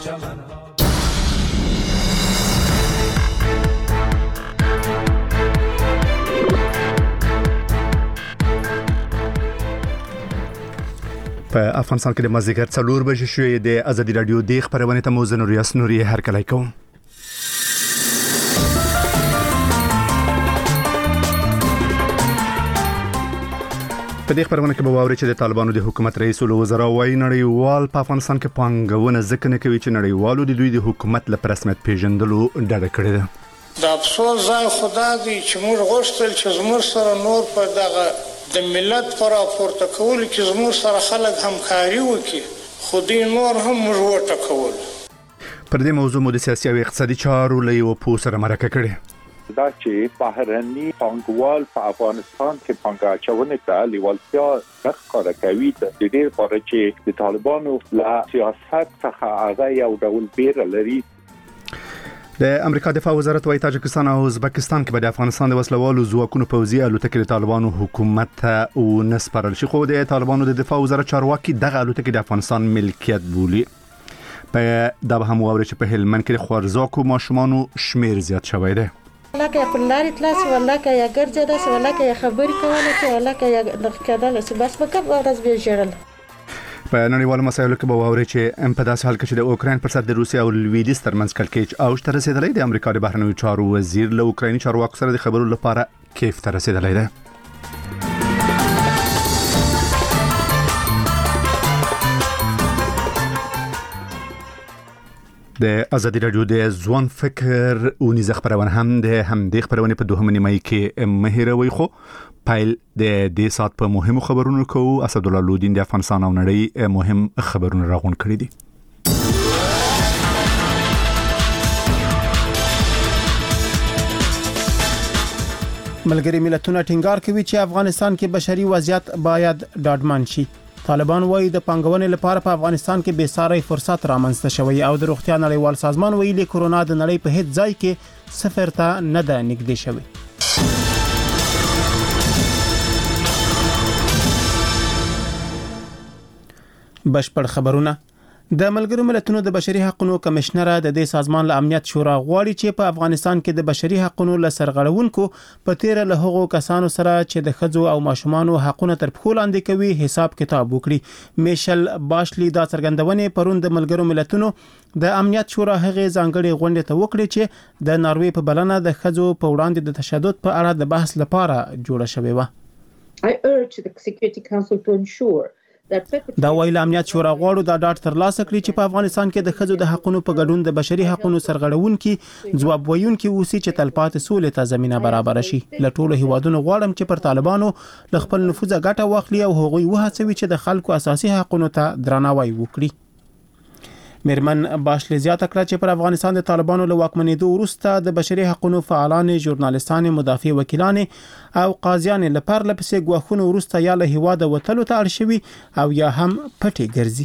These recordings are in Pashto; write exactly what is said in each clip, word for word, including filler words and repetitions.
په افغانستان کې د مازدیګر څلور بجې شوې د ازادي رادیو د خبرونې ته موزه نوریاس نوري هرکلی کوم. په دې خبرونه کې به واوري چې د طالبانو د حکومت رئیس الوزرا وايي نړیوال په افغانستان کې پانګونه ځکه نه کوي چې نړیوالو د دوی د حکومت له رسمیت پیژندلو ډډه کړې ده. د افسوس ځای خدا دی چې موږ غوښتل چې زموږ سره نور په دغه د ملت پر راپورته کول کې زموږ سره خلک همکاري وکړي خو دې نور هم موږ وټکول. پر دې موضوع مو د سیاسي او اقتصادي چارو له یو پوه سره مرکه کړې. دا چې بهرني پانګوال په افغانستان کې پانګه اچونې ته لیوالتیا ښکاره کوي د دې لپاره چې د طالبانو له سیاست څخه هغه یو ډول بیره لري. د امریکا دفاع وزارت وايي تاجکستان او ازبکستان کې به د افغانستان د وسلوالو ځواکونو پوځي الوتکې د طالبانو حکومت ته ونسپارل شي، خو د طالبانو د دفاع وزارت چارواکي دغه الوتکې د افغانستان ملکیت بولي. په دا به هم واوري چې په هلمند کې د خوارزاکو ماشومانو شمیر زیات شوی دی. لکه په لارې تلاس ولکه یا ګرځیدا ولکه یا خبرې کوله چې ولکه یا نخکدل چې بس په کوم ورځ به جوړل. په نړیوالو مسایلو کې به واوري چې ام په داسې حال کې چې د اوکراین پر سر د روسیا او لویدیځ ترمنځ کړکېچ اوج ته رسیدلی دی. امریکا د بهرنیو چارو وزیر له اوکرایني چارواکو سره د خبرو لپاره کیف ته رسیدلی دی. د ازادي رادیو د ځوان فکر اونیزه خبرونه هم د همدې خبرونه په دوهمه نیمه کې مهیروي، خو پایل د دې سات په مهمو خبرونو کو اسد الله لودین د افغانستان او نړۍ مهم خبرونه راغون کړی دي. ملګری ملتونه ټینګار کوي چې افغانستان کې بشري وضعیت باید ډاډمن شي. طالبان وایي د پانګونې لپاره په افغانستان کې بې ساري فرصت رامنځته شوی او د روغتیا نړیوال سازمان ویلي کورونا د نړۍ په هیڅ ځای کې صفر ته نه ده نږدې شوی. بشپړ خبرونه. د ملګرو ملتونو د بشري حقوقو کمشنر د دې سازمان له امنیت شورا غواړي چې په افغانستان کې د بشري حقوقو له سرغړونکو په تیر له هغو کسانو سره چې د خځو او ماشومانو حقوقونه تر پښو لاندې کوي حساب کتاب وکړي. میشل باشلی دا څرګندونه پرون د ملګرو ملتونو د امنیت شورا هغه ځانګړي غونډه ته وکړي چې د ناروې په بلنه د خځو په وړاندې د تشدد په اړه د بحث لپاره جوړه شوې و. I urge the Security Council to ensure دا ویل امنیت شورا غواړي دا ډاټ ترلاسه کړي چې په افغانستان کې د خځو د حقوقو په ګډون د بشري حقوقو سرغړونکي ځواب ویونکي اوسي چې تلپاتې سولې ته زمينه برابر شي. له ټولو هیوادونو غواړم چې پر طالبانو ل خپل نفوذ ګټه واخلي او هغوی وهڅوي چې د خلکو اساسي حقوقو ته درناوی وکړي. میرمن باشلی زیاته کړه چې پر افغانستان د طالبانو له واکمنېدو وروسته د بشري حقوقو فعالان، ژورنالستان، مدافع وکیلان او قاضیان لپاره لپسې غواخونه وروسته یا له هیواده وتلو ته اړ شوي او یا هم پټي ګرځي.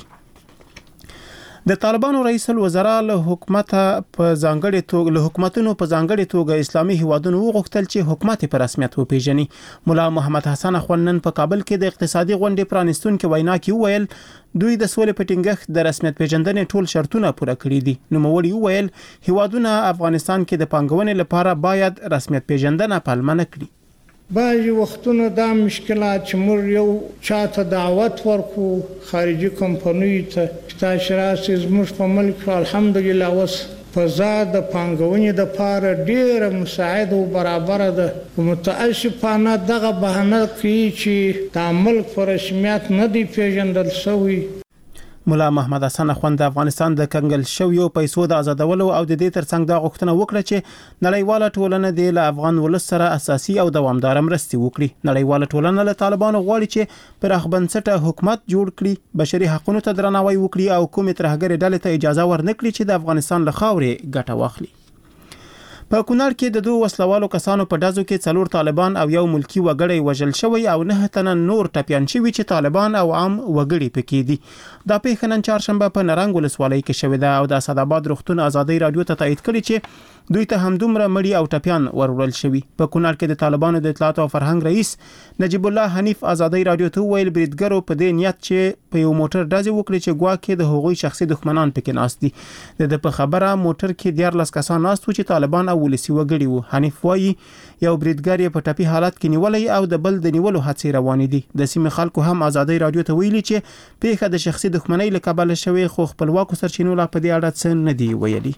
د طالبانو رئیس الوزرا له حکومت په ځانګړي توګه له حکومتونو په ځانګړي توګه اسلامي هیوادونو وغوښتل چې حکومت په رسمیت وپیژني. مولا محمد حسن اخوانن په کابل کې د اقتصادي غونډې پرانستونکو وینا کې وویل دوی د سولې په ټینګښت د رسمیت پیژندنې ټول شرطونه پوره کړی دي. نو موري وویل هیوادونه افغانستان کې د پانګونې لپاره باید رسمیت پیژندنه پالمنه کړي. بعضی وختونه دا مشکلات چې موږ یو چاته دعوت ورکو خارجي کمپنیو ته چې راسي زموږ په ملک الحمدلله اوس فضا د پانګونې د لپاره ډیره مساعده او برابر ده. متاسفانه دغه بهانه کوي چې د ملک پر رسمیت نه دی پیژندل شوی. مولا محمد حسن اخوند د افغانستان د کنګل شویو پیسو د آزادولو او د دې ترڅنګ د غوښتنه وکړه چې نړیواله ټولنه د افغان ولس سره اساسي او دوامدار مرستې وکړي. نړیواله ټولنه له طالبانو غواړي چې پر اخبنسټه حکومت جوړ کړي، بشري حقوقو ته درناوی وکړي او کومې ترهګرې ډلې ته اجازه ورنکړي چې د افغانستان له خاورې ګټه واخلي. په کونړ کې د دوه وسلوالو کسانو په ډزو کې څلور طالبان او یو ملکی وګړی وژل شوی او نه تنه نور ټپيان شوی چې طالبان او عام وګړي پکې دي. دا پیښه نن چهارشنبه په نرنګ ولسوالۍ کې شوې ده او د اسداباد روغتون ازادي رادیو ته تایید کړی چې دوی ته هم دومره مړي او ټپيان ورول شوی. په کونړ کې د طالبانو د اطلاعات او فرهنګ رئیس نجیب الله حنیف ازادي رادیو ته ویل بریدګرو په دې نیت چې په یو موټر ډز وکړي چې ګواکې د هغوی شخصي دښمنان پکې ناست دي. د په خبره موټر کې دیارلس کسان ناست و چې طالبان ولسی وګړي وو. حنیف وایي یو بریدګر یې په ټپي حالت کې نیولې او د بل د نیولو هڅې روانې دي. د سیمې خلکو هم ازادي رادیو ته ویلي چې پیښه د شخصي دښمنۍ له کبله شوې خو خپلواکو سرچینو لا په دې اړه څه نه دی ویلي.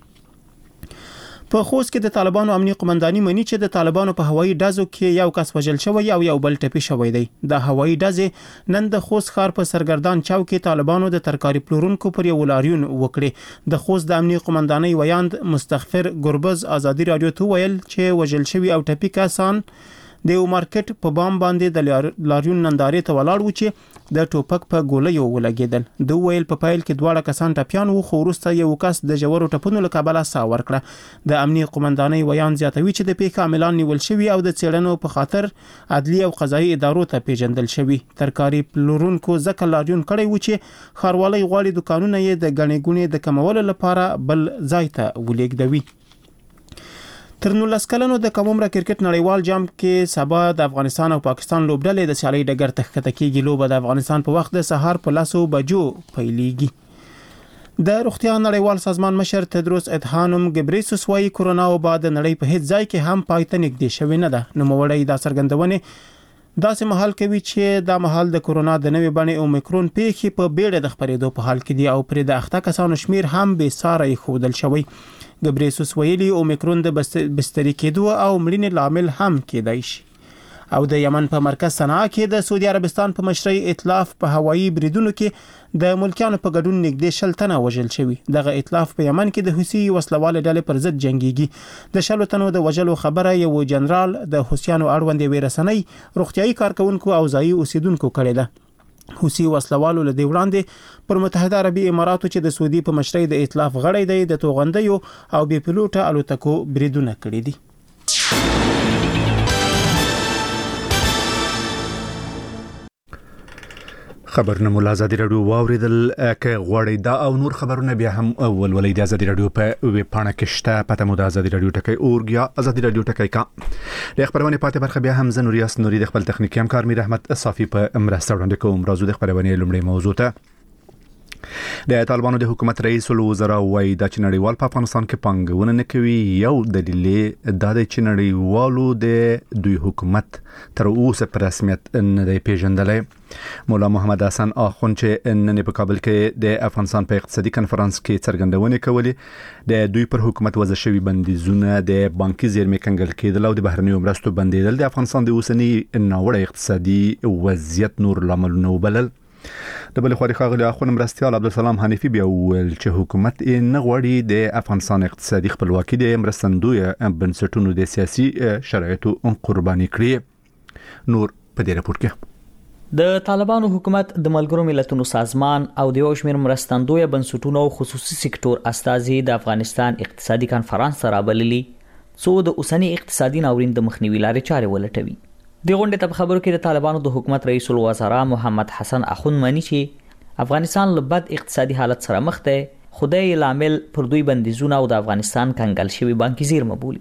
په خوست کې د طالبانو امنیه قومنداني مني چې د طالبانو په هوایي ډزو کې یو کس وژل شوی او یو بل ټپي شوی دی. د هوایي ډزې نن د خوست ښار په سرګردان چوک کې طالبانو د ترکاري پلورونکو پر یو لاریون وکړي. د خوست د امنیه قومنداني ویاند مستغفر ګربز ازادي رادیو ته ویل چې وژل شوی او ټپي کسان د یو مارکیټ په بام باندې د لاریون نندارې ته ولاړ و چې د ټوپک په ګولیو ولګیدل. د ویل په پایل کې دواړه کسان ټپيان وو خو وروسته یو کس د جوړو ټپونو له کبله سا ورکړه. د امنیه قومندانۍ ویان زیاتوي چې د پیښې عاملان نیول شوی او د څېړنو په خاطر عدلي او قضایي ادارو ته پیژندل شوی. ترکاري پلورونکو ځکه لاریون کړی و چې ښاروالۍ غواړي دکانونه یې د ګڼې ګوڼې د کمولو لپاره بل ځای ته ولېږدوي. تر نولس کلنو د کومره کرکټ نړیوال جام کې سبا د افغانستان او پاکستان لوبډلې د سیالۍ ډګر ته ښکته کېږي. لوبه د افغانستان په وخت د سهار په لسو بجو پیلېږي. د روغتیا نړیوال سازمان مشر تدروس ادحانوم ګبریسوس وايي کورونا وبا د نړۍ په هیڅ ځای کې هم پای ته نږدې شوې نه ده. نوموړی دا څرګندونه داسې مهال کوي چې دا مهال د کورونا د نوې بڼې اومیکرون پیښې په بیړه د خپرېدو په حال کې دي او پر د اخته کسانو شمیر هم بې ساري ښودل شوی. ګبریسوس ویلي اومیکرون د بستري کېدو او مړینې لامل هم کېدای شي. او د یمن په مرکز صنعا کې د سعودي عربستان په مشرۍ ائتلاف په هوایي بریدونو کې د ملکیانو په ګډون نږدې شل تنه وژل شوي. دغه ائتلاف په یمن کې د حوثي وسلوال ډلې پر ضد جنگيږي. د شلو تنو د وژلو خبره یو جنرال د حوثیانو اړوند یوې رسنۍ روغتيایي کارکونکو او ځایي اوسیدونکو کړې ده. حوثي وسلوالو له دې وړاندې پر متحده عربي اماراتو چې د سعودي په مشرۍ د ائتلاف غړی دی د توغندیو او بې پیلوټه الوتکو بریدونه کړي دي. خبرونه مو ازادي رادیو واوریدل. که غوړی دا او نور خبرونه بیا هم ولولې د ازادي رادیو په ویب پاڼه کې شته. پته مو د ازادي رادیو ټکی اورګ یا ازادي رادیو ټکی کا. د خبرونه پاتې برخه بیا هم زنوریاس نوري د خپل تخنیکی همکار میر احمد صافي په مرسته وړاندې کوم. راځو د خبرونه لومړی موضوع ته. د طالبانو د حکومت رئیس الوزرا وایي د نړیوال په افغانستان کې پنګونه نه کوي. یو دلیل دا دی چې نړیوالو د دوی حکومت تر اوسه په رسمیت نه دی پیژندلی. مولا محمد حسن اخوند چې نن په کابل کې د افغانستان په اقتصادي کنفرانس کې څرګندونې کولې د دوی پر حکومت وضع شوی بندیزونه د بانکي زیرمې کنګل کېدل او د بهرنیو مرستو بندیدل د افغانستان د اوسنی ناوړه اقتصادي وضعیت نور لاملونه وبلل. د بل خوري خاغلی اخوند مرستيال عبدالسلام حنیفی بیا ویل چې حکومت نه غواړي د افغانستان اقتصادي خپلواکي د مرستندوی بنسټونو د سیاسي شرایطو قرباني کړي. نور په دې راپور کې د طالبانو حکومت د ملګرو ملتونو سازمان او د یو شمېر مرستندوی بنسټونو خصوصي سکتور استازي د افغانستان اقتصادي کنفرانس سره بللي څو د اوسنی اقتصادي ناورین د مخنیوي لارې چارې ولټوي. د غونډې ته خبرو کې د طالبانو د حکومت رئیس الوزرا محمد حسن اخوند مني چې افغانستان له بد اقتصادي حالت سره مخ دی. خدای لامل پر دوی بندیزونه او د افغانستان کنګل شوی بانکي زیرمه بولي.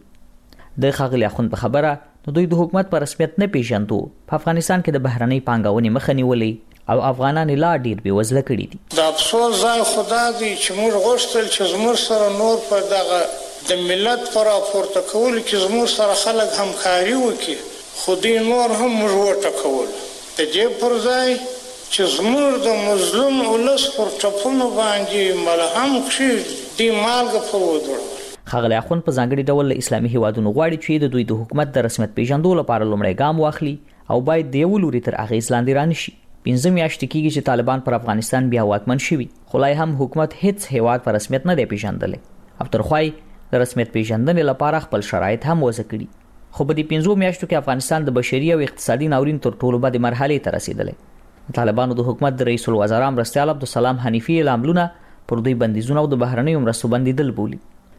د خاغلی اخوند په خبره نو دوی د حکومت پر رسمیت نه پیژندو په افغانستان کې د بهرنۍ پانګونې مخه نیولې او افغانان لا ډیر بې وزله کړي دي. د افسوس ځای خدا دی چې موږ غوښتل چې زموږ سره نور په دغه د ملت پر راپورته کول کې زموږ سره خلک همکاري وکړي خو دوی نور هم موږ وټکول. د دې پر ځای چې زموږ د مظلوم ولس پر ټپونو باندې ملهم کړي دوی مالګه پر ودرول. خاغلی اخوند په ځانګړي ډول له اسلامي هیوادونو غواړي چې د دوی د حکومت د رسمیت پیژندو لپاره لومړی ګام واخلي او باید د یو لوري تر اغیز لاندې رانشي. پنځه میاشتې کېږي چې طالبان پر افغانستان بیا واکمن شوي خو لا هم حکومت هیڅ هیواد په رسمیت نه دی پیژندلی او ترخوای د رسمیت پیژندنې لپاره خپل شرایط هم وضع کړي. خو په دې پنځو میاشتو کې افغانستان د بشري او اقتصادي ناورین تر ټولو بدې مرحلې ته رسیدلی. طالبانو د حکومت د رئیس الوزرا مرستیال عبدالسلام حنیفی لاملونه پر دوی بندیزونه او د بهرنیو مرستو بندیدل بولي.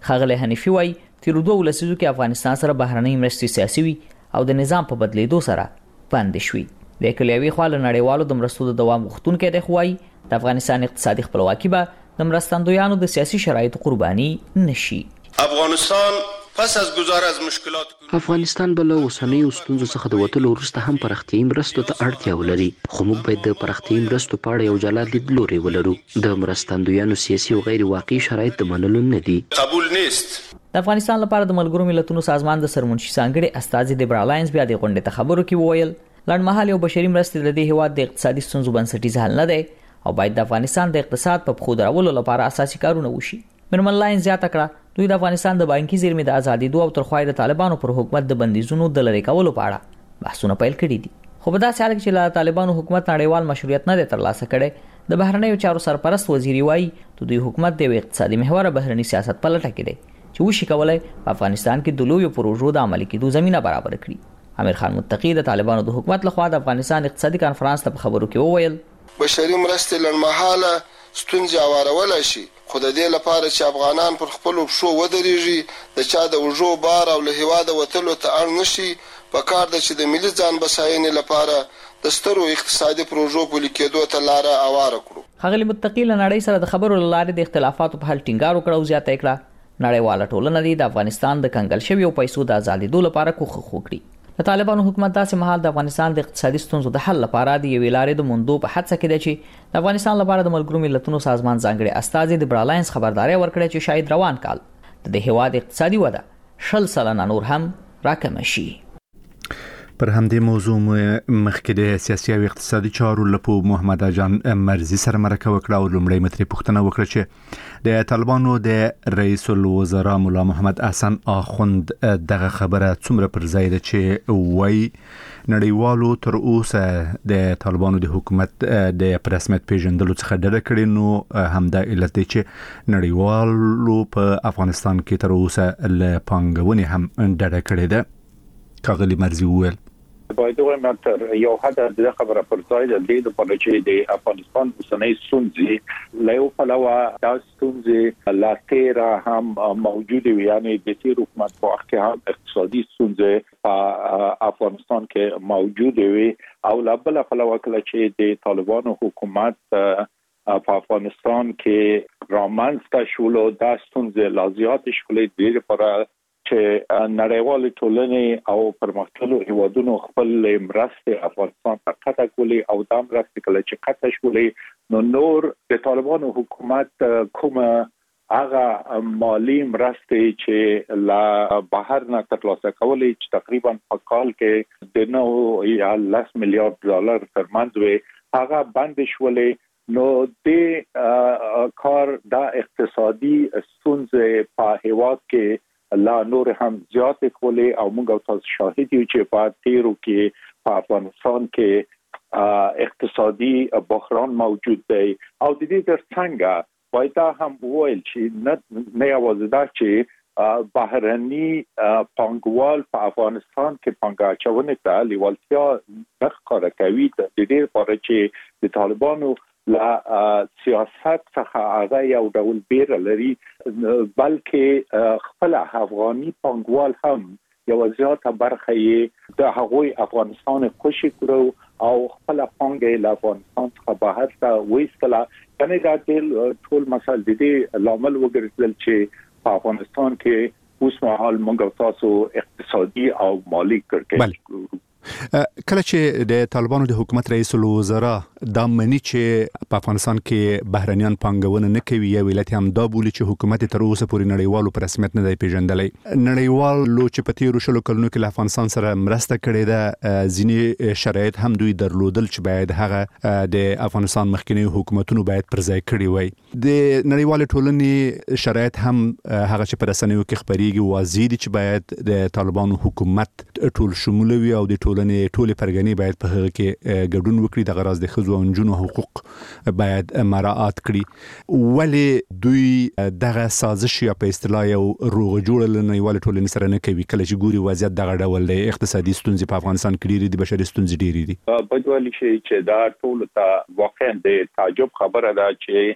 ښاغلی حنیفي وایي تیرو دوو لسیزو کې افغانستان سره بهرنۍ مرستې سیاسي وي او د نظام په بدلیدو سره بندې شوي. د کلیوي خوا له نړیوالو د مرستو د دوام غوښتونکی دی، خو وایي د افغانستان اقتصادي خپلواکي به د مرستندویانو د سیاسي شرایطو قرباني نشي. افغانستان پس از گذار از مشکلات افغانستان بل اوسنیو ستونزو څخه د وتلو وروسته هم پراختیایي مرستو ته اړتیا ولري، خو موږ باید د پراختیایي مرستو په اړه یو جلا لیدلوری ولرو. د مرستندویانو سیاسي او غیر واقعي شرایط د منلو نه دي. قبول نیست. د افغانستان لپاره د ملګرو ملتونو سازمان د سرمنشي ځانګړي استازي د برالاینز بیا د غونډې ته خبرو کې وویل لړمحال یو بشري مرستې د دې هیواد د اقتصادي ستونزو بنسټیز حل نه دی او باید د افغانستان د اقتصاد په پښو درولو لپاره اساسي کارونه وشي. میرمن لاین زیاته کړه دوی د افغانستان د بانکي زیرمې د ازادي دوه او ترخوای د طالبانو پر حکومت د بندیزونو د لری کولو په اړه بحثونه پیل کړي دي، خو په داسې حال کې چې له طالبانو حکومت نړیوال مشروعیت نه دی ترلاسه کړی. د بهرنیو چارو سرپرست وزیر وایي د دوی حکومت د اقتصادي محور بهرني سیاست په لټه کې دی چې وشي کولای په افغانستان کې د لویو پروژو د عملي کېدو زمينه برابر کړي. امیر خان متقی د طالبانو د حکومت لخوا د افغانستان اقتصادي کانفرنس ته په خبرو کې وویل بشري مرستې لړمحاله ستونزې اوارولی شي، خو د دې لپاره چې افغانان پر خپلو پښو ودرېږي، د چا د اوږو بار او له هېواده وتلو ته اړ نشي، په کار ده چې د ملي ځان بساینې لپاره د سترو اقتصادي پروژو پلي کېدو ته لاره هواره کړو. ښاغلي متقي له نړۍ سره د خبرو له لارې د اختلافاتو په حل ټینګار وکړ او زیاته کړه نړیواله ټولنه دې د افغانستان د کنګل شویو پیسو د ازادېدو لپاره کوښښ وکړي. د طالبانو حکومت داسې مهال د افغانستان د اقتصادي ستونزو د حل لپاره د یوې لارې د موندو په هڅه کې دی چې د افغانستان لپاره د ملګرو ملتونو سازمان ځانګړي استازي د برالاینز خبرداري ورکړه چې شاید روان کال د دې هیواد اقتصادي وده شل سلنه نور هم راکمه شي. پر همدې موضوع مخکې د سیاسي او اقتصادي چارو لپو محمد جان مرزي سره مرکه وکړه او لومړی متري پوښتنه وکړه چې د طالبانو د رئیس الوزرا مولا محمد حسن آخوند دغه خبره څومره پر ځای ده چې وایي نړیوالو تر اوسه د طالبانو د حکومت د رسمیت پیژندلو څخه ډډه کړې، نو همدا علت دی چې نړیوالو په افغانستان کې تر اوسه له پانګونې هم ډډه کړې ده. ښاغلي مرزي وویل باید وایم تر یو حد د خبره پر ځای د دې لپاره چې د افغانستان اوسنۍ ستونزې له یو پلوه دا ستونزې لا تیره هم موجوده وي، یعنی د تیر حکومت په وخت کې هم اقتصادي ستونزې په افغانستان کې موجوده وي او له بل پلوه کله چې د طالبانو حکومت په افغانستان کې رامنځته شول دا ستونزې لا زیات شول د لپاره چې نړیوال ټولنې او پرمختللو هیوادونو خپل مرستې افغانستان ته قطع کولې او دا مرستې کله چې قطع شولې نو نور د طالبانو حکومت کومه هغه مالی مرستې چې لا بهر نه ترلاسه کولې چې تقریبا په کال کې د نو یا لس میلیارډ ډالر ترمنځ وي هغه بند شولې نو د کار دا اقتصادي ستونزې په هیواد کې لا نور هم زیات کولې او موږ او تاسو شاهد یو چې په تیرو کې په افغانستان کې اقتصادي بحران موجود دی او د دې ترڅنګ باید هم وویل چې نه یوازې دا چې بهرني پانګوال په افغانستان کې پانګه اچونې ته لیوالتیا نه ښکاره کوي، د دې لپاره چې د طالبانو لا سیاست څخه هغه یو ډول بیره لري، بلکې خپل افغاني پانګوال هم یو زیاته برخه یې د هغوی افغانستان خوشي کړو او خپل پانګه له افغانستان څخه بهر ته وایستله. یعنې دا ټول مسایل د دې لامل وګرځول چې په افغانستان کې اوس مهال موږ تاسو اقتصادي او مالی کړکېچ کله چې د طالبانو د حکومت رئیس الوزرا دا منی چې په افغانستان کې بهرنیان پانګونه نه کوي، یا ولایت هم دا بولی چې حکومت تر اوسه پورې نړیوالو په رسمیت نه دی پیژندلی. نړیوالو چې په تیرو شلو کلونو کې له افغانستان سره مرسته کړې ده ځینې شرایط هم دوی درلودل چې باید هغه د افغانستان مخکنی حکومتونو باید پر ځای کړي وای. د نړیوال ټولنې شرایط هم هغه چې په رسنیو کې خبريږي واضح دي چې باید د طالبانو حکومت ټول شمول وي او د ټولنې ټولې پرګنې باید په هغه کې ګډون وکړي، د غرض د ښځو او نجونو حقوق باید مراعات کړي. ولې دوی دغه سازش یا په اصطلاح یو روغ جوړ لنیوال ټولنې سره نه کوي کله چې ګوري وضعیت دغه ډول دی؟ اقتصادي ستونزې په افغانستان کې ډېرې دي، بشري ستونزې ډېرې دي. په دې ویل شي چې دا ټول ته واقعا د تعجب خبره ده چې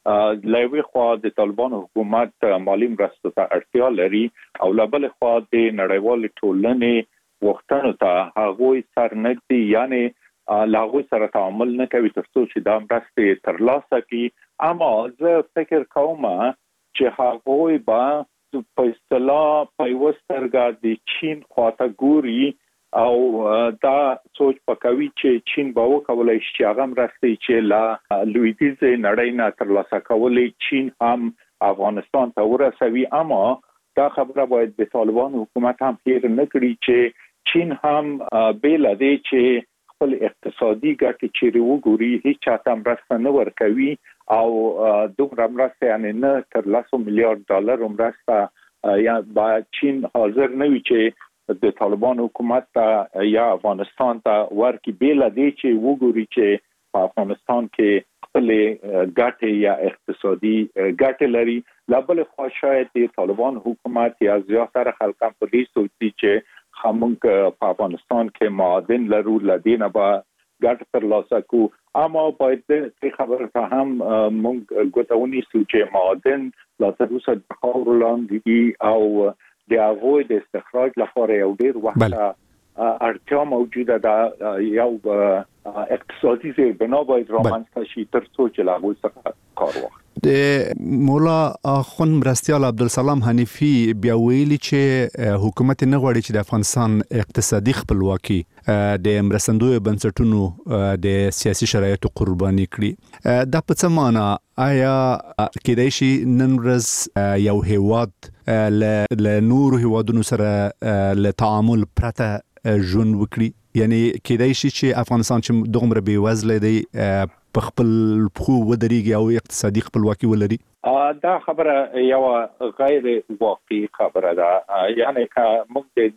لوي خو د طالبانو حکومت مالی مرستو ته اړتیا لري او لبل خو د نړیوال ټولنې وختونو ته هغه سرنګدي یعنی لاغوي سره تعامل نه کوي ترڅو چې دا مرستې ترلاسه کړي اما زه فکر کوم چې هغه به په اصطلاح پیوسترګه د چین خواته ګوري او دا سوچ پکوي چې چین به وکولای شي هغه مرستې چې لا لویدیز نړۍ نه ترلاسه کولای چین هم افغانستان ته ورسوي اما دا خبره باید د طالبان حکومت هم هیر نه کړي چې چین هم بیل دی چې خپل اقتصادي ګټې چې وګوري هیڅ چاته مرسته نه ورکوي او دومره مرسته یعنی نه تر لسو میلیارډ ډالر مرسته یا با چین حاضر نه وي چې د طالبان حکومت ته یا افغانستان ته ورکی بیل دی چې وګوري چې په افغانستان کې خپل ګټه یا اقتصادي ګټه لري لابل خو شاید د طالبان حکومت یا زیاتره خلکان په دې سوچي چې خامنګ په افغانستان کې معادن لرو لدینه با ګټه ترلاسه کو اما باید د خبره ته هم مونږ ګوتونی سوچ معادن لا تر اوسه د خاور لاندې او د هغه د استخراج لپاره یو ډیر وخت اړتیا موجوده ده یو اقتصادي بنا باید رامنځته شي ترڅو چې لا وسه کار وکړي د مولا اخون مرستیال عبدالسلام حنیفی بیا ویلي چې حکومت نه غواړي چې د افغانستان اقتصادي خپلواکي د مرستندوی بنسټونو د سیاسي شرایطو قرباني کړي دا په څه معنی آیا کېدای شي نن ورځ یو هیواد له نورو هیوادونو سره له تعامل پرته ژوند وکړي یعنی کېدای شي چې افغانستان چې دومره بې وزله دی په خپل خو ودرېږي او اقتصادي خپلواکي ولري دا خبره یو غیر واقعي خبره ده یعنی که موږ د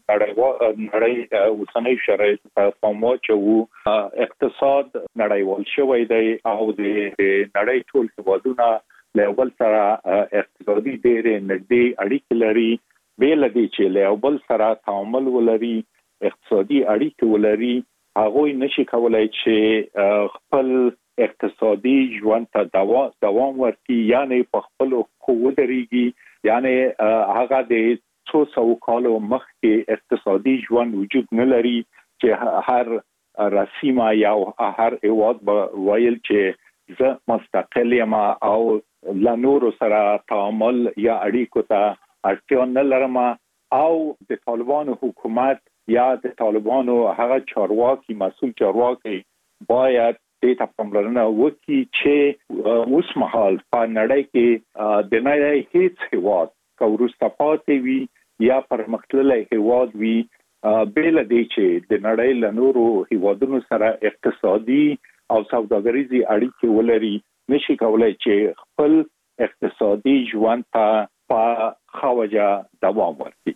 نړۍ اوسنۍ شرایط په پام واچو اقتصاد نړیوال شوی دی او د نړۍ ټول هیوادونه له بل سره اقتصادي ډېر نږدې اړیکې لري بیل دي چې له بل سره تعامل ولري اقتصادي اړیکې ولري هغه نشي کولای چې خپل اقتصادي ژوند ته دوام ورکړي یعنی په خپل خو ودرېږي یعنی هغه د څو سو کالو مخکې اقتصادي ژوند وجود نه لري چې هر رسمه یا هر هیواد وایل چې زه مستقل یم او له نورو سره تعامل یا اړیکو ته اړتیا نه لرم او د طالبانو حکومت یا د طالبانو هغه چارواکي مسؤل چارواکي باید د تپملرنه وکي چې اوس مهال په نړۍ کې د نړۍ هیڅ هیواد کورسته پاتې وي یا پرمختللی هیواد وي بیل دی چې د نړۍ له نورو هیوادونو سره اقتصادي او سوداګریزي اړیکې ولري نشي کولای چې خپل اقتصادي ژوند ته په خوجه دوام ورکړي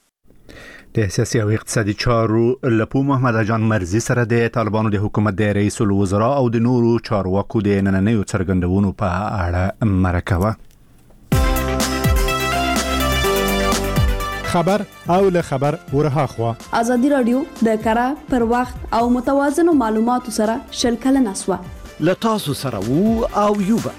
د سیاسي او اقتصادي چارو لپو محمد جان مرزي سره د طالبانو د حکومت د رئیس الوزرا او د نورو چارواکو د نننیو څرګندونو په اړه مرکه وه. خبر او له خبر ورها خوا ازادي رادیو د کره پر وخت او متوازن معلوماتو سره شلکل نسوه ل تاسو سره وو او یوبا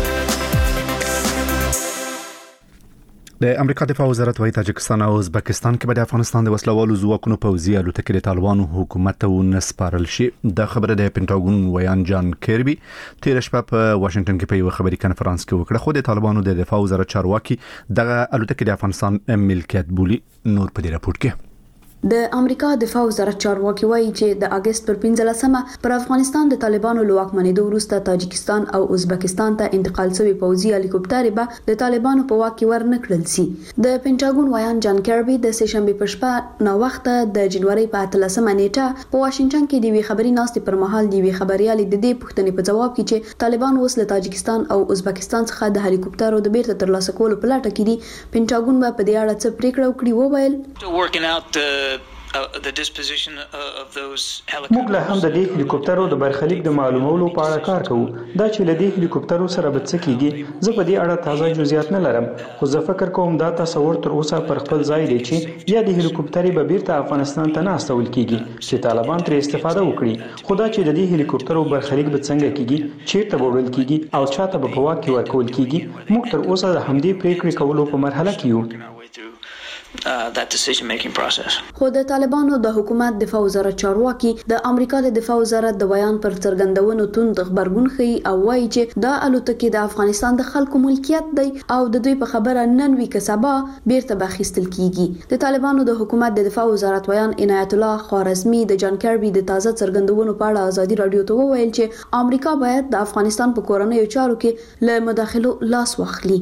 د امریکا دفاع وزارت وايي تاجکستان او ازبکستان کې به د افغانستان د وسلوالو ځواکونو پوځي الوتکې د طالبانو حکومت ته ونسپارل شي. د خبره د پینټاګون ویان جان کیربي تیر شپه په واشنگټن کې په یو خبري کانفرنس کې وکړه خو د طالبانو د دفاع وزارت چارواکي د الوتکې د افغانستان ملکیت بولی. نور په دې راپور کې د امریکا دفاع وزارت چارواکي وایي چې د اگست پر پنځلسمه پر افغانستان د طالبانو لواکمنېدو وروسته تاجکستان او ازبکستان ته انتقال شوی پوځي هلیکوپټر به د طالبانو په واک کې ورنکړل شي. د پینټاګون ویان جان کیربي د سهشنبه په شپه نو وخت د جنوري په اتلسمه نیټه په واشنگټن کې د وی خبري ناستې پر مهال د وی خبريالي د دې پوښتنې په جواب کې چې طالبان اوس له تاجکستان او ازبکستان څخه د هلیکوپټرو د بیرته ترلاسه کولو په لټه کې دي. پینټاګون په دې اړه څه پریکړه وکړي وویل موږ له هم د دې هلیکوپټرو د برخلیک د معلومولو په اړه کار کوو. دا چې له دې هلیکوپټرو سره به څه کیږي زه په دې اړه تازه جزئیات نه لرم، خو زه فکر کوم دا تصور تر اوسه پر خپل ځای دی چې یا د هلیکوپټر به بیرته افغانستان ته نه استول کیږي چې طالبان ترې استفاده وکړي، خو دا چې د دې هلیکوپټرو برخلیک به څنګه کیږي، چیرته به وړل کیږي او چاته به په واک کې ورکول کیږي، موږ تر اوسه د همدې پریکړې کولو په مرحله کې یو. Uh, that decision making process. خو د طالبانو د حکومت دفاع وزارت چارواکي د امریکا د دفاع وزارت د بیان پر څرګندونو توند خبرګون ښیي او وایي چې دا الوتکې د افغانستان د خلکو ملکیت دی او د دوی په خبره نن وی کسبا بیرته بخښتل کیږي. د طالبانو د حکومت د دفاع وزارت بیان عنایت الله خوارزمی د جان کربي د تازه څرګندونو په اړه ازادي رادیو ته وویل چې امریکا باید د افغانستان په کورنیو چارو کې له مداخلو لاس واخلي.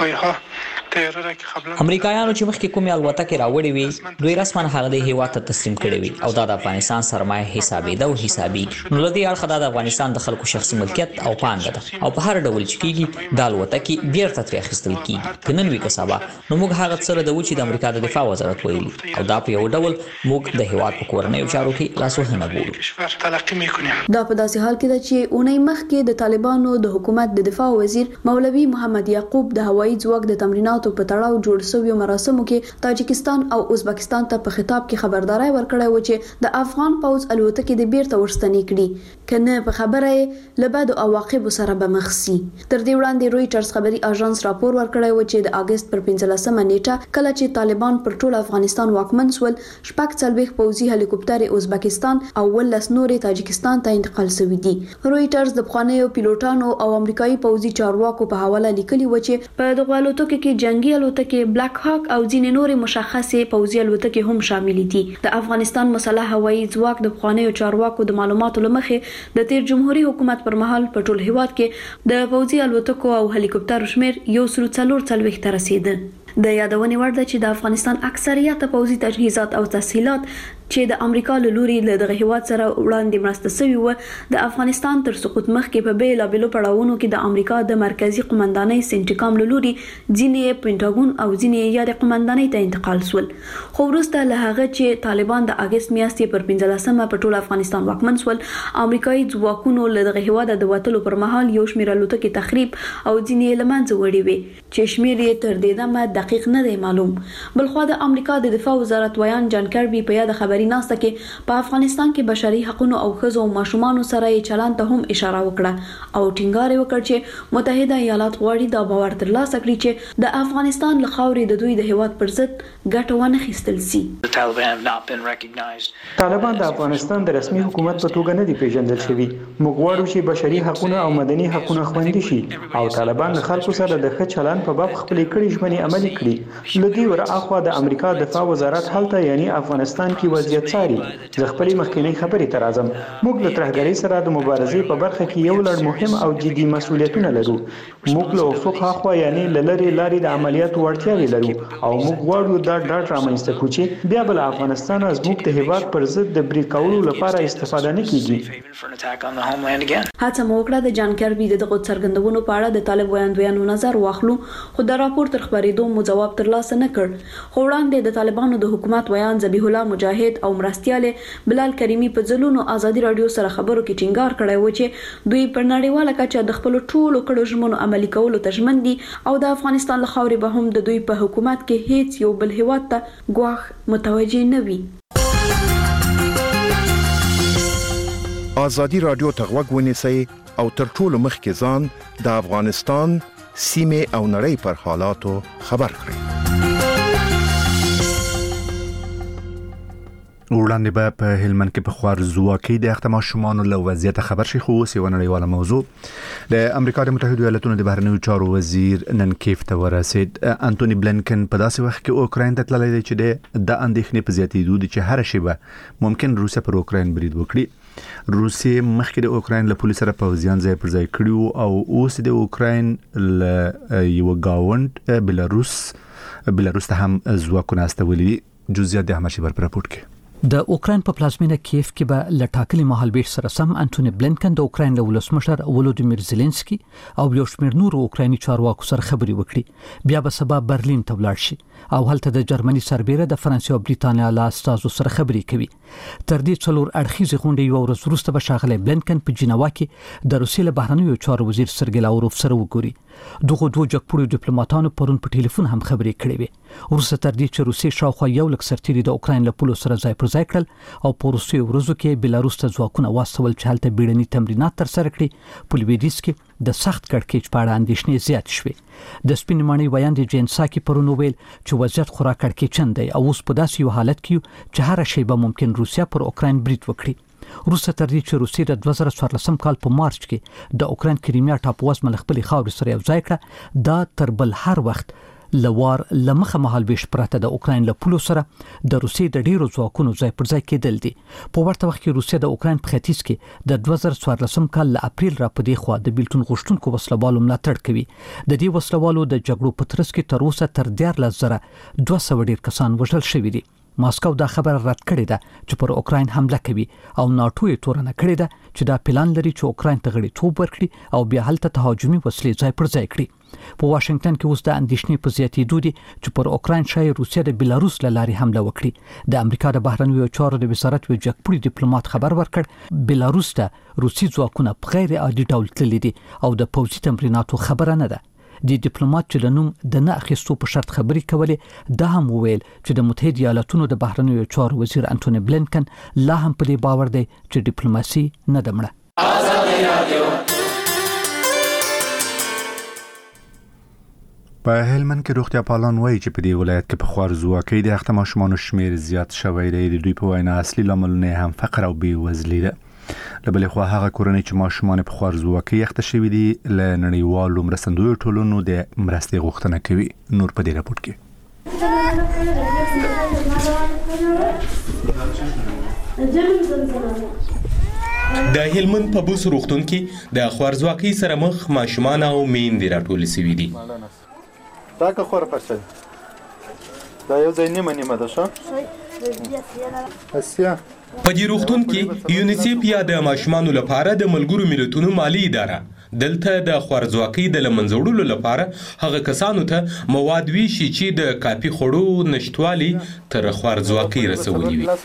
امریکایانو چې مخکې کومې الوتکې راوړې وي دوی رسما هغه د هیواد ته تسلیم کړې وي او دا د افغانستان سرمایه حسابېده او حسابي نو لدی اړخ دا د افغانستان د خلکو شخصي ملکیت او پانګه ده او په هر ډول چې کیږي د الوتکې بیرته ترې اخیستل کیږي کنن وی کسبا نو موږ هغه سره د وچې د امریکا د دفاع وزارت ویلي او دا په یو ډول موږ د هیواد په کورنیو چارو کې لاسوهنه ګورو. دا په داسې حال کې ده چې اونۍ مخکې د طالبانو د حکومت د دفاع وزیر مولوي محمد یعقوب د هوایي ځواک د تمریناتو په تړاو جوړ شویو مراسمو کې تاجکستان او ازبکستان ته په خطاب کې خبرداري ورکړې و چې د افغان پوځ الوتکې د بیرته ورستنې کړي کنه په خبره لبد او عواقب سره به مخ سي. تر دې وړاندې رويټرز خبري اژانس راپور ورکړی و چې د اگست پر پنځلسمه نیټه کله چې طالبان پر ټول افغانستان واکمن شول شپږ څلويخ پوځي هلیکوپټر ازبکستان او ولس نورې تاجکستان ته انتقال شوی دي. رويټرز د بخوانیو پیلوټانو او امریکایي پوځي چارواکو په حواله لیکلي و چې په دغه الوتکو کې جنگي الوتکې بلاک هاک او ځینې نورې مشخصې پوځي الوتکې هم شامل دي. د افغانستان مسلح هوایي ځواک د بخوانیو چارواکو د معلوماتو لمخې د تیر جمهوریت حکومت پر مهال په ټول هیواد کې د پوځي الوتکو او هلیکوپټر شمیر یو سل څلور څلويخ ته رسیده. د یادونې وړ ده چې د افغانستان اکثریت پوځي تجهیزات او تسهیلات چې د امریکا له لوري له دغه هیواد سره وړاندې مرسته شوی و د افغانستان تر سقوط مخکې په بیلا بیلو پړاوونو کې د امریکا د مرکزی قومندانۍ سنټیکام له لوري ځینې پینټاګون او ځینې یاد قومندانۍ ته انتقال شول. خو وروسته له هغه چې طالبان د اگست میاشتې پر پنځلسمه په ټول افغانستان واکمن شول امریکایي ځواکونو له دغه هیواد د وټلو پر مهال یو شمېر الوتکې تخریب او ځینې لمنځه وړي وي چې شمېر یې تر دې دمه دقیق نه دی معلوم. بلخو د امریکا د دفاع وزارت ویان جان کربي په یاد خبري ناسته کې په افغانستان کې بشري حقوقو او ښځو او ماشومانو سره یې چلند ته هم اشاره وکړه او ټینګار وکړ چې متحده ایالات غواړي دا باور ترلاسه کړي چې د افغانستان له خاورې د دوی د هیواد پر ضد ګټه ونه اخیستل شي. طالبان د افغانستان د رسمي حکومت په توګه نه دي پیژندل شوي. موږ غواړو چې بشري حقوقو او مدني حقوقو خوندي شي او طالبان له خلکو سره د ښه چلند په باب خپلې کړې ژمنې عملي کړي. لدی ور اخوا د امریکا دفاع وزارت هلته یعنی افغانستان کې وضعیت څاري. زه خپلې مخکینی خبرې ته راځم. موږ له ترهګرۍ سره د مبارزې په برخه کې یو لړ مهم او جدي مسؤلیتونه لرو. موږ له افق اخوا یعنی لری لاري د عملیاتو وړتیاوې لرو او موږ غواړو دا ډاټ رامنځته کړو چې بیا بل افغانستان از موږ د هیواد پر ضد د بریک کولو لپاره استفاده نه کیږي. هڅه مو وکړه د جان کربي دغه څرګندونو په اړه د طالب ویاندویانو نظر واخلو خو د راپور تر خبرېدو مو جواب ترلاسه نه کړ. خو وړاندې د طالبانو د حکومت ویان ذبیح الله مجاهد او مرستياله بلال کریمی په ځلونو ازادي رادیو سره خبرو کې ټینګار کړی و چې دوی پر نړیواله کچه د خپل ټولو کړو ژمنو عملي کولو ته ژمن دي او د افغانستان له خاورې به هم د دوی په حکومت کې هیڅ یو بل هیواد ته ګواښ متوجه نه وي. ازادي رادیو ته غوږ ونیسئ او تر ټولو مخکې ځان د افغانستان سیمه او نړۍ پر حالاتو خبر کړئ. وړاندې به په هلمند کې په خوارزواکۍ د اختماشومانو له وضعیت خبر شي خو اوس یو نړیواله موضوع د امریکا د متحده ایالاتونو د بهرنیو چارو وزیر نن کیف ته ورسید. انټونی بلنکن په داسې وخت کې اوکراین ته تللی دی چې د اندېښنې په زیاتېدو دي چې هر شی به ممکن روسیا پر اوکراین برید وکړي. روسیې مخکې د اوکراین له پولیس سره پوځیان ځای پر ځای کړي او اوس د اوکراین له یو گاوند بلاروس بلاروس ته هم ځواکونه استولي دي. جزئیات د احمد شیبر پر راپورټ کې د اوکرين په پلازمینه کیف کې به لټاکلي مهالبیش سره سم انټونی بلینکن د اوکرين له ولسمشر ولودیمیر زيلنسکي او یو شمېر نور اوکرایني چارواکو سره خبري وکړي. بیا به سبا برلین ته ولاړ شي او هلته د جرمني سربېره د فرانسې او بریتانیا له استازو سره خبري کوي. تر دې څلور اړخیزې غونډې یو ورځ وروسته به ښاغلی بلینکن په جنیوا کې د روسیې له بهرنیو چارو وزیر سرګی لاوروف سره وګوري. دغه دوه جګپوړو ډیپلوماټانو پرون په ټلیفون هم خبرې کړې وې. ورسته تر دې چې روسیې شاوخوا یو لک سرتیري د اوکراین له پولو سره ځای پر ځای کړل او په وروستیو ورځو کې بیلاروس ته ځواکونه واستول چې هلته بیړني تمرینات ترسره کړي. په لویدیځ کې د سخت کړکېچ په اړه اندېښنې زیاتې شوې. د سپینې ماڼۍ ویاندې جین ساکي پرون وویل چې وضعیت خورا کړکېچن دی او اوس په داسې یو حالت کې یو چې هره شیبه ممکن روسیا پر اوکراین برید وکړي. روسه تر دې چې روسیې د دوه زره څوارلسم کال په مارچ کې د اوکراین کریمیا ټاپووزمه له خپلې خاورې سره یو ځای کړه، دا تر بل هر وخت لوار لمخه مهالبیش پراته د اوکراین له پولو سره د روسیې د ډیرو ځواکونو ځای پر ځای کېدل دي. په ورته وخت کې روسیه د اوکراین په ختیځ کې د دوه زره څوارلسم کال له اپریل را پدې خوا د بیلتون غوښتونکو وسلوالو ملاتړ کوي. د دې وسلوالو د جګړو په ترڅ کې تر اوسه تر دیارلس زره دوه سوه ډیر کسان وژل شوي دي. ماسکو دا خبره رد کړې ده چې پر اوکراین حمله کوي او ناتو یې تورنه کړې ده چې دا پلان لري چې اوکراین ته غړیتوب ورکړي او بیا هلته تهاجمي وسلې ځای پر ځای کړي. په واشنگټن کې اوس د اندېښنې په زیاتېدو دي چې پر اوکراین شاید روسیه د بیلاروس له لارې حمله وکړي. د امریکا د بهرنیو چارو د وزارت یو جګپوړي ډیپلوماټ خبر ورکړ بیلاروس ته روسي ځواکونه په غیر عادي ډول تللي دي او د پوځي تمریناتو خبره نه ده. د ډیپلوماټ چې له نوم د نه اخیستو په شرط خبرې کولې، دا هم وویل چې د متحده ایالاتونو د بهرنیو چارو وزیر انټونی بلینکن لا هم په دې باور دی چې ډیپلوماسي نه ده مړه. په هلمند کې روغتیا پالان وایي چې په دې ولایت کې په خوارزواکۍ د اخته ماشومانو شمیر زیات شوی دی. د دوی په وینا اصلي لاملونه هم فقر او بېوزلي ده. له بلې خوا هغه کورنۍ چې ماشومان په خوارزواکۍ اخته شوي دي له نړیوالو مرستندویو ټولنو د مرستې غوښتنه کوي. نور په دې راپور کې د هلمند په بوس روغتون کې د خوارزواکۍ سره مخ ماشومان او میندې راټول شوي دي. دا که خور پښه دا یو ځای نیمه نیمه ده ښه اسیا په دې روغتون کې یونیسیف یا د ماشومانو لپاره د ملګرو ملتونو مالی اداره دلته د خوارزواکۍ د له منځه وړلو لپاره هغه کسانو ته مواد ویشي چې د کافي خوړو نشتوالي تر خوارزواکۍ رسولي وي.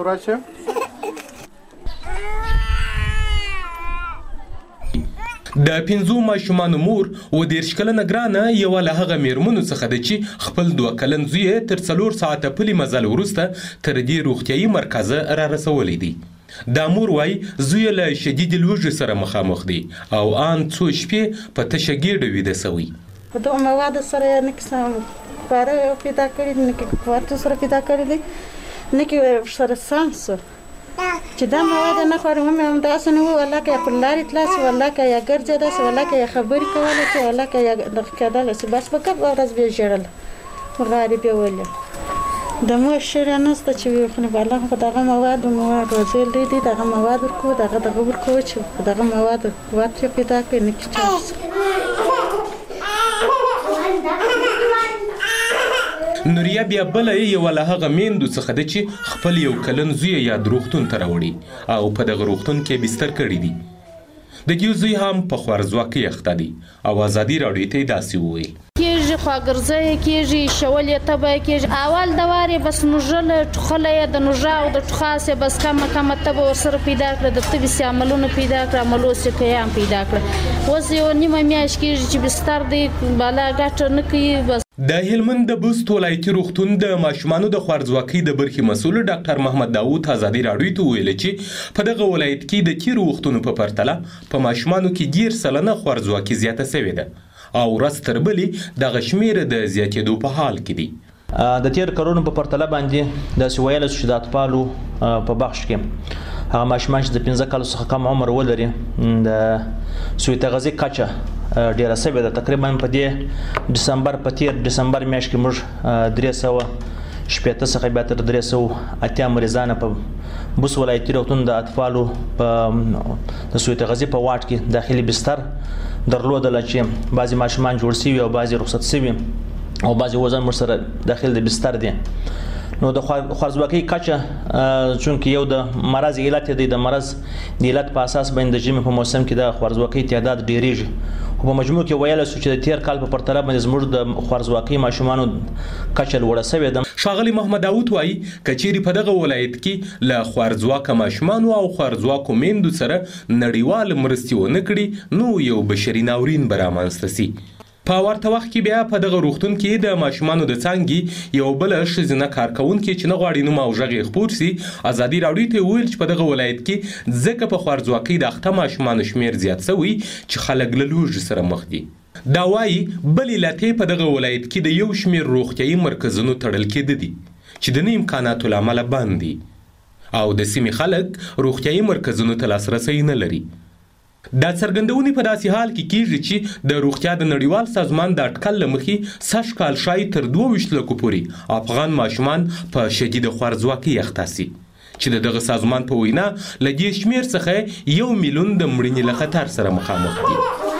د پنځو ماشومانو مور و دېرش کلنه ګرانه یوه له هغه میرمنو څخه ده چې خپل دوه کلن زوی یې تر څلور ساعته پلي مزل وروسته تر دې روغتیایي مرکزه را رسولی دی. دا مور وایي زوی له شدید لوږې سره مخامخ دی او ان څو شپې په تشه ګېډه ویده سوی. په دغه موادو سره یې نه کې پاره پیدا کړي نه کې کوارټو سره پیدا کړي دي نه کې سره سم سو چې دا مواد نه خورم هم داسې نه وو ولا که پر لارې تلاسي ولا که یا ګرځه داسې ولا که یا خبرې کوله چې ولا که یا دغه کېدله چې بس به کب ورځ بیا ژړل غاړې بیا ولې د مور شیره نسته چې وي خو بالا خو دغه مواد مواد وزیل دي دغه مواد ورکو دغه دغه ورکو چې دغه مواد قوت پیدا کړي نه کېږي. نوریا بیا بله یوه له هغه میندو څخه ده چې خپل یو کلن زوی یا د روغتون ته راوړي او په دغه روغتون کې بستر کړي دي. د دې زوی هم په خوارزواکۍ اخته دی او ازادي راډیو ته داسې وویل کېږي خواګرځی کېږي شول یې تبه کېږي اول دوار یې بس نوژله ټوخله یې د نوژا او د ټوخاس یې بس کمه کمه تبه ورسره پیدا کړه د تبې سې عملونه پیدا کړه عملوس یې که هم پیدا کړه. اوس یو نیمه میاشت کېږي چې بستر دی بالا ګټه نه کوي. بس د هلمند د بست ولایتي روغتون د ماشومانو د خوارزواکۍ د برخې مسؤل ډاکټر محمد داوود ازادي راډیو ته ویل چې په دغه ولایت کې د تیرو وختونو په پرتله په ماشومانو کې ډېر سلنه خوارزواکۍ زیاته شوې ده او ورځ تر بلې دغه شمېر د زیاتېدو په حال کې دی. د تیر کلونو په پرتله باندې داسې ویلی شو چې د اطفالو په بخش کې هغه ماشومان چې د پنځه کالو څخه کم عمر ولري د سوی تغذیې کچه ډیره شوې ده. تقریبا په دې ډسمبر په تیر ډسمبر میاشت کې موږ درې سوه شپېته څخه بیا تر درې سوه اتیا مریضانه په بوس ولایتي روغتون د اطفالو په د سوی تغذیې په واټ کې داخلي بستر درلودله چې بعضې ماشومان جوړ شوي او بعضې رخصت شوي او بعضې وزن ورسره داخل د بستر دي. نو د خوارزواکۍ کچه چونکې یو د مرض علت دی د مرض د علت په اساس باندې د ژمي په موسم کې د خوارزواکۍ تعداد ډیریږي خو په مجموع کې ویل شو چې د تیر کال په پرتله باندې زموږ د خوارزواکۍ ماشومانو کچه لوړه شوې ده. ښاغلي محمد داوود وایي کچېرې په دغه ولایت کې له خوارزواکه ماشومانو او خوارزواکو میندو سره نړیوال مرستې ونه کړي نو یو بشري ناورین به رامنځته سي. په ورته وخت کې بیا په دغه روغتون کې د ماشومانو د څانګې یو بل ښځینه کارکونکې چې نه غواړي نوم او غږ یې خپور سي ازادي راډیو ته وویل چې په دغه ولایت کې ځکه په خوارزواکۍ د اخته ماشومانو شمیر زیات شوی چې خلک له لوږې سره مخ دي. دا وایي بل علت په دغه ولایت کې د یو شمیر روغتیایي مرکزونو تړل کېده دي چې د نه امکاناتو له امله بند دي او د سیمې خلک روغتیایي مرکزونو ته لاسرسی نه لري. دا څرګندونې په داسې حال کې کیږي چې د روغتیا د نړیوال سازمان د اټکل له مخې سږ کال شاید تر دوه ویشت لکو پورې افغان ماشومان په شدیده خوارزواکۍ اخته سي چې د دغه سازمان په وینا له دې شمېر څخه یو میلیون د مړینې له خطر سره مخامخ دي.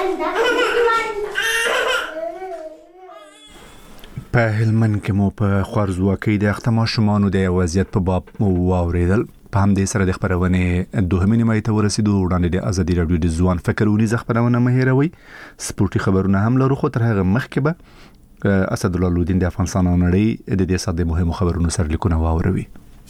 په هلمند کې مو په خوارزواکۍ د اخته ماشومانو د وضعیت په باب واورېدل. په همدې سره د خبرونې دوهمې نیمایي ته ورسېدو. وړاندې د ازادي راډیو د ځوان فکر ونیزه خبرونه مه هېروئ. سپورټي خبرونه هم لرو خو تر هغه مخکې به اسدالله لودین د افغانستان او نړۍ د دې ساعت د مهمو خبرونو سرلیکونه واوروي.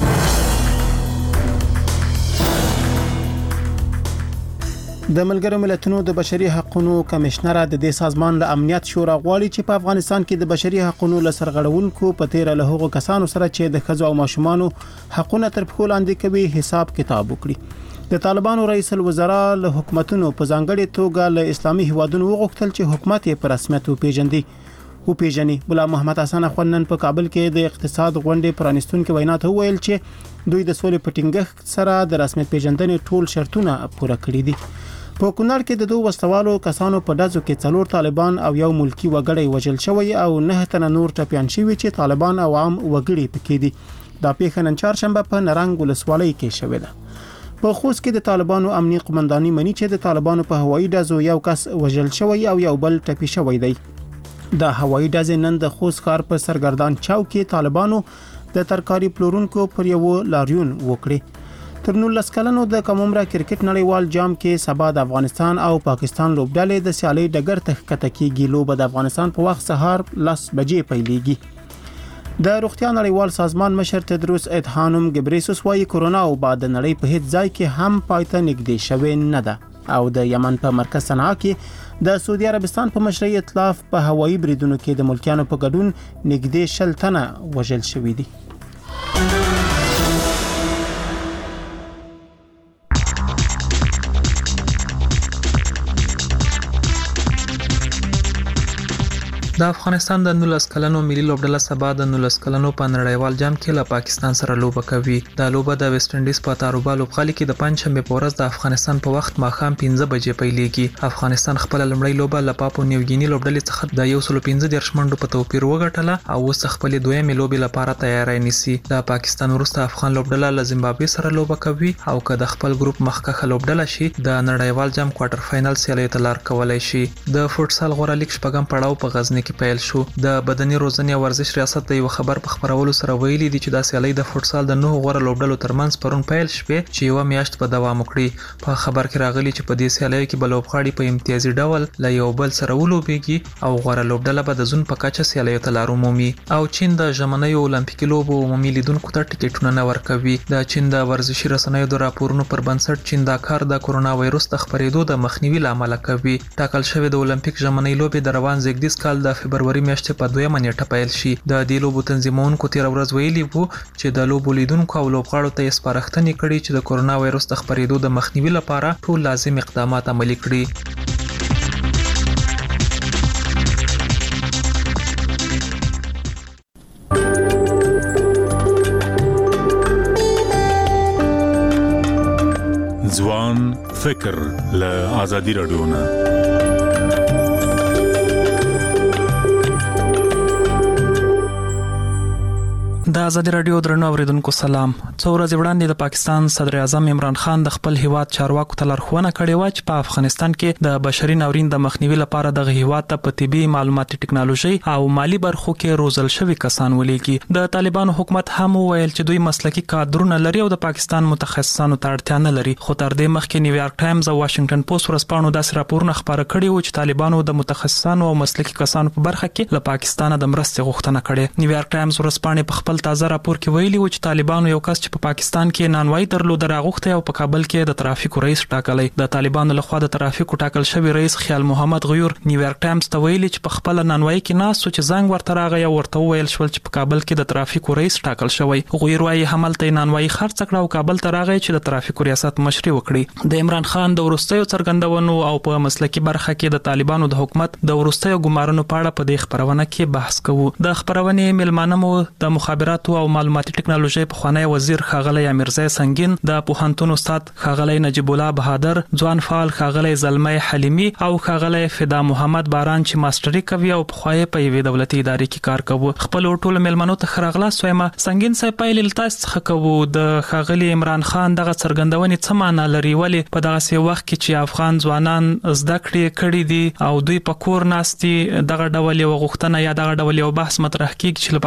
د ملګرو ملتونو د بشري حقوقو کمشنر د دې سازمان له امنیت شورا غواړي چې په افغانستان کې د بشري حقوقو له سرغړونکو په تیر له هغو کسانو سره چې د ښځو او ماشومانو حقوقونه تر پښو لاندې کوي حساب کتاب وکړي. د طالبانو رئیس الوزرا له حکومتونو په ځانګړي توګه له اسلامي هیوادونو وغوښتل چې حکومت یې په رسمیت وپیژندي. وپیژني بولا محمد حسن اخوان په کابل کې د اقتصاد غونډې پرانستونکو وینا ته ویل چې دوی د سولې په ټینګښت سره د رسمیت پیژندنې ټول شرطونه پوره کړي دي. په کونړ کې د دوه وسوالو کسانو په ډزو کې څلور طالبان او یو ملکی وګړی وژل شوی او نه تنه نور ټپيان شوی چې طالبان او عام وګړي پکې دي. دا پیښه نن چهارشنبه په نرنګ ولسوالۍ کې شوې ده. په خوست کې د طالبانو امنیي قومنداني مني چې د طالبانو په هوایي ډزو یو کس وژل شوی او یو بل ټپي شوی دی. د هوایي ډزې نن د خوست ښار په سرګردان چوک کې طالبانو د ترکاري پلورونکو پر یو لاریون وکړي. تر نولس کلنو د کمومره کرکټ نړیوال جام کې سبا د افغانستان او پاکستان لوبډلې د سیالي ډګر ته ښکته کېږي. لوبه د افغانستان په وخت سهار لس بجې پیلېږي. د روغتیا نړیوال سازمان مشر تدروس ادحانوم ګبریسوس وايي کورونا او بعد د نړۍ په هیڅ ځای کې هم پایته نږدې شوې نه ده او د یمن په مرکز صنعا کې د سعودي عربستان په مشرۍ ائتلاف په هوایي بریدونو کې د ملکیانو په ګډون نږدې شل تنه وژل شوي دي. د افغانستان د نولس کلنو ملي لوبډله سبا د نولس کلنو په نړیوال جام کې له پاکستان سره لوبه کوي. دا لوبه د ویسټ انډیز په تاروبا لوبغالي کې د پنځشنبه په ورځ د افغانستان په وخت ماښام پنځه بجې پیلېږي. افغانستان خپل لومړی لوبه له پاپو نیو ګینی لوبډلې څخه د یو سل پنځه دېرش منډو په توپیر وګټله او اوس خپل دویمې لوبې لپاره تیاری نیسي. د پاکستان وروسته افغان لوبډله له زیمبابوې سره لوبه کوي او که د خپل ګروپ مخکښه لوبډله شي د نړیوال جام کوارټر فائنل سیالۍ ته لار کولای شي. د فوټسال غوړه لیګ شپږم پړاو په غزنی کې پیل شو. د بدني روزنې او ورزش ریاست د یو خبر په خبرولو سره ویلي دي چې دا سیالۍ د فوټسال د نوو غوړه لوبډلو ترمنځ پرون پیل شوه چې یو میاشت په دوام وکړي. په خبر کې راغلي چې په دې سیالۍ کې بل لوبغاړي په امتیازي ډول له یو بل سره ولوبېږي او غوړه لوبډله به د زون په کچه سیالۍ ته لار ومومي. او چین د ژمنیو اولمپیکي لوبو عمومي لیدونکو ته ټیکټونه نه ورکوي. د چین د ورزشي رسنیو د راپورونو پر بنسټ چین دا کار د کورونا وایروس د خپرېدو د مخنیوي لامل کوي. ټاکل شوی د اولمپیک ژمنۍ لوبې د روان زیږدیز کال د فبرवरी میاشتې په دویمه نیټه پیل شي. د دې لوبو تنظیمونکو تیر ورځ ویلي وو چې د لوبو لیدونکو او لوبغاړو ته یې سپارښتنې کړې چې د کورونا وایروس د خپرېدو د مخنیوي لپاره ټول لازم اقدامات عملي کړي. ځوان فکر له آزادي راډیو نه د ازادي رادیو درنو اوریدونکو سلام. څو ورځې وړاندې د پاکستان صدر اعظم عمران خان د خپل هیواد چارواکو ته لارښوونه کړې و چې په افغانستان کې د بشري ناورین د مخنیوي لپاره د هیواد ته په طبي معلوماتي ټکنالوژي او مالی برخو کې روزل شوی کسان ولېږي. د طالبانو حکومت هم ویل چې دوی مسلکي کادرونه لري او د پاکستان متخصصانو ته اړتیا نه لري. خو تر دې مخکې نیویارک ټایمز او واشنگټن پوسټ ورځپاڼو داسې راپورونه خبره کړي وو چې طالبانو د متخصصانو او مسلکي کسانو په برخه کې له پاکستان د مرستې غوښتنه کړې. نیویارک ټایمز ورځپاڼې په خپل تازه راپور کې ویلي و چې طالبانو یو کس چې په پاکستان کې نانوای درلود راغوښته او په کابل کې د ترافیکو رئیس ټاکلی. د طالبانو لخوا د ترافیکو ټاکل شوی رئیس خیال محمد غیور نیویارک ټایمز ته ویلي چې په خپل نانوای کې ناس چې زنګ ورته راغی او ورته ویل شول چې په کابل کې د ترافیکو رئیس ټاکل شوی. غیور وايي حملته نانوای خرڅ کړ او کابل ته راغی چې د ترافیکو ریاست مشري وکړي. د عمران خان د ورستیو څرګندونو او په مسلکي برخه کې د طالبانو د حکومت د ورستیو ګمارنو په اړه په دې خبرونه کې بحث کوو. د خبرونې ملمانه مو د مخابراتو او معلوماتي ټکنالوژي په خوانی وزیر خاغلی امیرزای سنگین، د پوهنتون استاد خاغلی نجیب الله بهادر، ځوان فعال خاغلی زلمۍ حلیمی او خاغلی فدا محمد باران چې ماستری کوي او په خوای په یوې دولتي ادارې کې کار کوي. خپل ټول ملمنو ته خراغلا سویما سنگین صاحب پایل تاسو څخه کوو د خاغلی عمران خان دغه څرګندونې څه معنی لري، ولی په دغه وخت کې چې افغان ځوانان زده کړې کړي دي او دوی په کور ناستي دغه ډول یو غوښتنه یا دغه ډول یو بحث مطرح کیږي چې